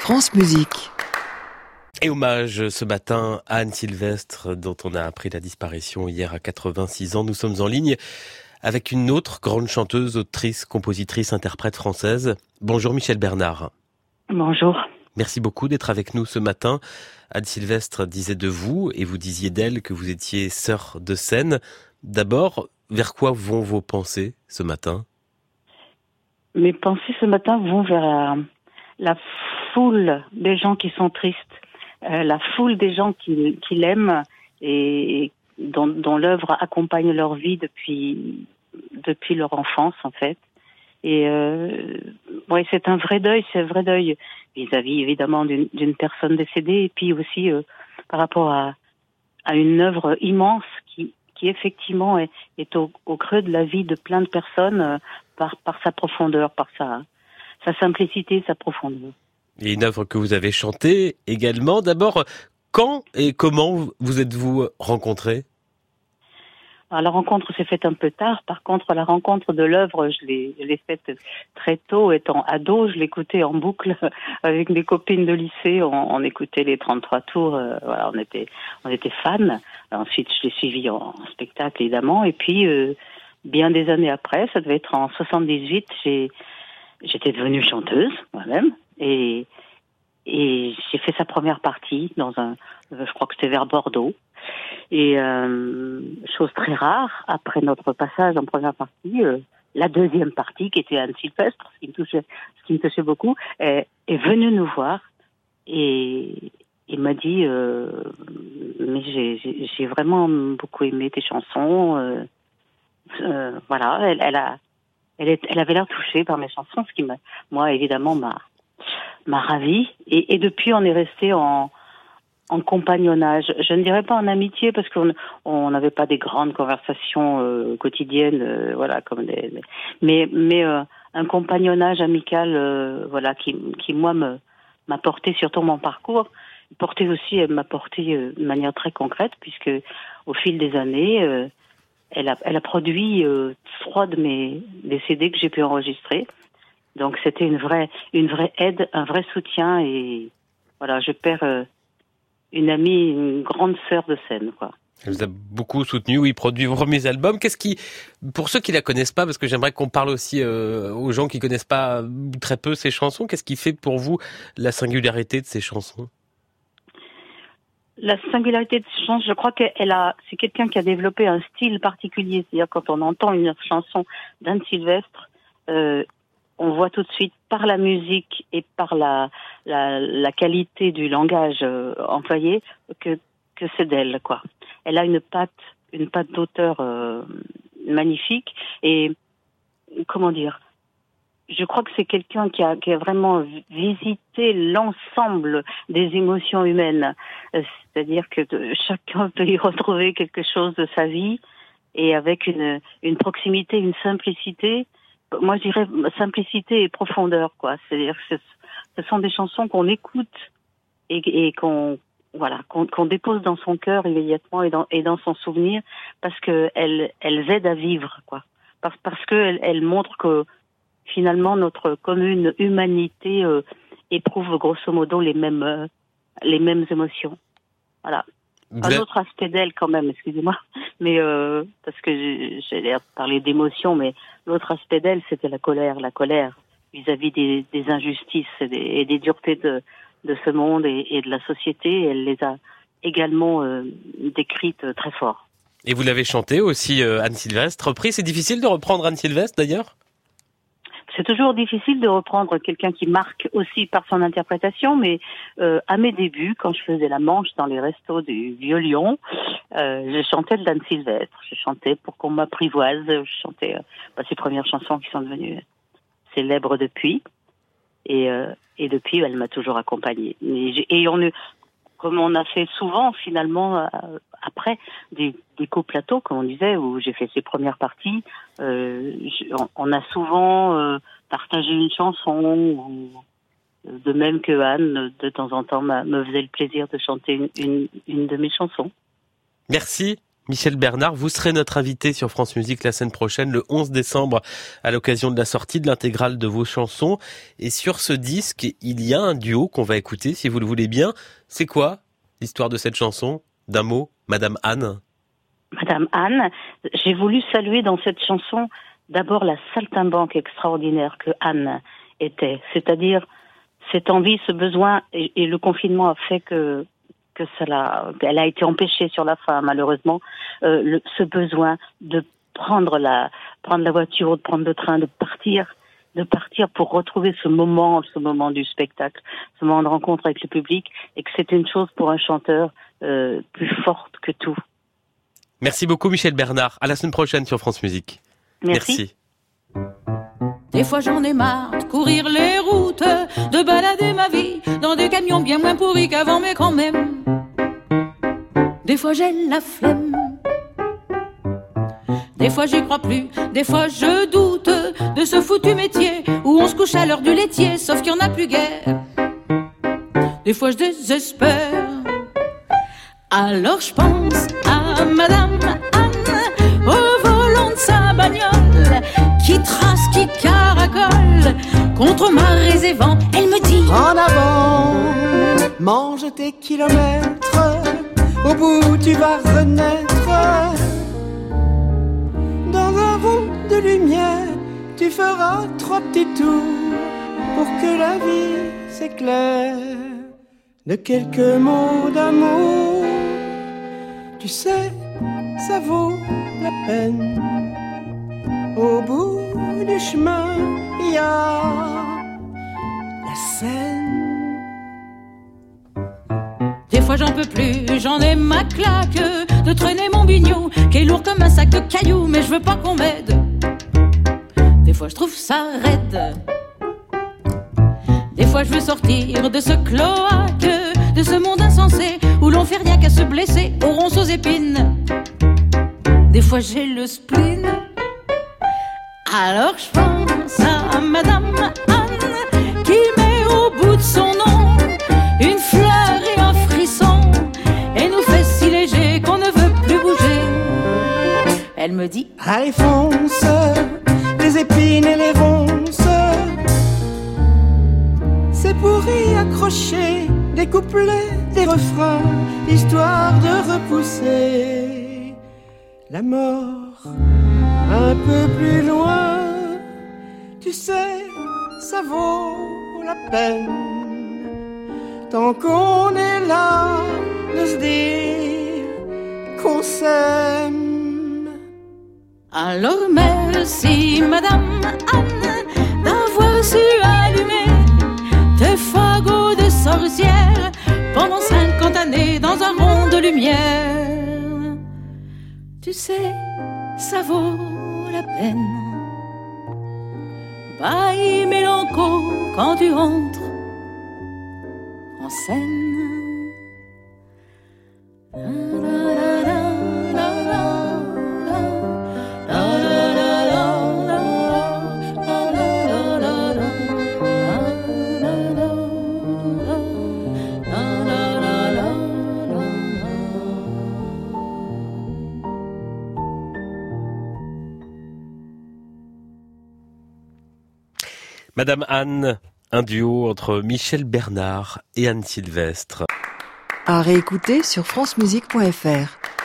France Musique. Et hommage ce matin à Anne Sylvestre, dont on a appris la disparition hier à 86 ans. Nous sommes en ligne avec une autre grande chanteuse, autrice, compositrice, interprète française. Bonjour Michèle Bernard. Bonjour. Merci beaucoup d'être avec nous ce matin. Anne Sylvestre disait de vous, et vous disiez d'elle, que vous étiez sœur de scène. D'abord, vers quoi vont vos pensées ce matin ? Mes pensées ce matin vont vers la foule des gens qui sont tristes, la foule des gens qui l'aiment et dont l'œuvre accompagne leur vie depuis leur enfance en fait. Et c'est un vrai deuil vis-à-vis évidemment d'une personne décédée et puis aussi par rapport à une œuvre immense qui effectivement est au creux de la vie de plein de personnes par sa profondeur, par sa simplicité, sa profondeur. Et une œuvre que vous avez chantée également. D'abord, quand et comment vous êtes-vous rencontrés ? Alors, la rencontre s'est faite un peu tard. Par contre, la rencontre de l'œuvre, je l'ai faite très tôt. Étant ado, je l'écoutais en boucle avec mes copines de lycée. On écoutait les 33 tours. On était fans. Ensuite, je l'ai suivi en spectacle, évidemment. Et puis, bien des années après, ça devait être en 78, j'étais devenue chanteuse moi-même. Et j'ai fait sa première partie je crois que c'était vers Bordeaux. Et chose très rare, après notre passage en première partie, la deuxième partie, qui était Anne Sylvestre, ce qui me touchait beaucoup, est venue nous voir et m'a dit mais j'ai vraiment beaucoup aimé tes chansons. Elle avait l'air touchée par mes chansons, ce qui moi évidemment m'a ravie. Et depuis, on est resté en compagnonnage. Je ne dirais pas en amitié parce qu'on n'avait pas des grandes conversations quotidiennes, mais un compagnonnage amical, qui moi m'a porté sur tout mon parcours. Elle m'a porté de manière très concrète puisque au fil des années, elle a produit 3 des CD que j'ai pu enregistrer. Donc c'était une vraie aide, un vrai soutien et voilà, je perds une amie, une grande sœur de scène, quoi. Elle vous a beaucoup soutenu, oui, produit vos premiers albums. Pour ceux qui la connaissent pas, parce que j'aimerais qu'on parle aussi aux gens qui connaissent pas très peu ces chansons, qu'est-ce qui fait pour vous la singularité de ces chansons ? La singularité de ces chansons, je crois c'est quelqu'un qui a développé un style particulier. C'est-à-dire quand on entend une chanson d'Anne Sylvestre, on voit tout de suite par la musique et par la qualité du langage employé que c'est d'elle, quoi. Elle a une patte d'auteur magnifique et comment dire, je crois que c'est quelqu'un qui a vraiment visité l'ensemble des émotions humaines. C'est-à-dire que chacun peut y retrouver quelque chose de sa vie et avec une proximité, une simplicité. Moi, je dirais simplicité et profondeur, quoi. C'est-à-dire que ce sont des chansons qu'on écoute et qu'on dépose dans son cœur immédiatement et dans son souvenir parce que elles aident à vivre, quoi. Parce que elles montrent que finalement notre commune humanité éprouve grosso modo les mêmes émotions. Voilà. Un autre aspect d'elle quand même, excusez-moi, mais parce que j'allais parler d'émotion, mais l'autre aspect d'elle, c'était la colère vis-à-vis des injustices et des duretés de ce monde et de la société. Elle les a également décrites très fort. Et vous l'avez chanté aussi, Anne Sylvestre. Repris, c'est difficile de reprendre Anne Sylvestre d'ailleurs ? C'est toujours difficile de reprendre quelqu'un qui marque aussi par son interprétation, mais à mes débuts, quand je faisais la manche dans les restos du Vieux-Lyon, je chantais de l'Anne Sylvestre. Je chantais Pour qu'on m'apprivoise. Je chantais ses premières chansons qui sont devenues célèbres depuis. Et depuis, elle m'a toujours accompagnée. Comme on a fait souvent finalement après des co-plateaux, comme on disait, où j'ai fait ses premières parties, on a souvent partagé une chanson, de même que Anne, de temps en temps, me faisait le plaisir de chanter une de mes chansons. Merci Michel Bernard, vous serez notre invité sur France Musique la semaine prochaine, le 11 décembre, à l'occasion de la sortie de l'intégrale de vos chansons. Et sur ce disque, il y a un duo qu'on va écouter, si vous le voulez bien. C'est quoi l'histoire de cette chanson? D'un mot, Madame Anne. Madame Anne, j'ai voulu saluer dans cette chanson d'abord la saltimbanque extraordinaire que Anne était. C'est-à-dire cette envie, ce besoin, et le confinement a fait elle a été empêchée sur la fin, malheureusement, ce besoin de prendre la voiture ou de prendre le train, de partir pour retrouver ce moment du spectacle, ce moment de rencontre avec le public, et que c'est une chose pour un chanteur plus forte que tout. Merci beaucoup Michel Bernard. À la semaine prochaine sur France Musique. Merci. Des fois j'en ai marre de courir les routes, de balader ma vie dans des camions bien moins pourris qu'avant, mais quand même. Des fois j'ai la flemme. Des fois j'y crois plus, des fois je doute de ce foutu métier où on se couche à l'heure du laitier, sauf qu'il y en a plus guère. Des fois je désespère. Alors je pense à Madame Anne, au volant de sa bagnole, qui trace, qui caracole, contre marées et vents. Elle me dit: en avant, mange tes kilomètres, au bout tu vas renaître. Dans un rond de lumière, tu feras 3 petits tours pour que la vie s'éclaire de quelques mots d'amour. Tu sais, ça vaut la peine. Au bout du chemin, il y a la Seine. Des fois j'en peux plus, j'en ai ma claque de traîner mon bignou qui est lourd comme un sac de cailloux, mais je veux pas qu'on m'aide. Des fois je trouve ça raide. Des fois je veux sortir de ce cloaque, de ce monde insensé où l'on fait rien qu'à se blesser aux ronces aux épines. Des fois j'ai le spleen. Alors je pense à Madame Anne qui met au bout de son nom une fleur et un frisson et nous fait si léger qu'on ne veut plus bouger. Elle me dit: allez fonce, les épines et les ronces, c'est pour y accrocher des couplets, des refrains, histoire de repousser la mort un peu plus loin. Tu sais, ça vaut la peine, tant qu'on est là, de se dire qu'on s'aime. Alors merci Madame Anne d'avoir su allumer tes fagots de sorcière pendant 50 années dans un rond de lumière. Tu sais, ça vaut la peine. Bye mélanco quand tu rentres en scène. Madame Anne, un duo entre Michel Bernard et Anne Sylvestre. À réécouter sur francemusique.fr.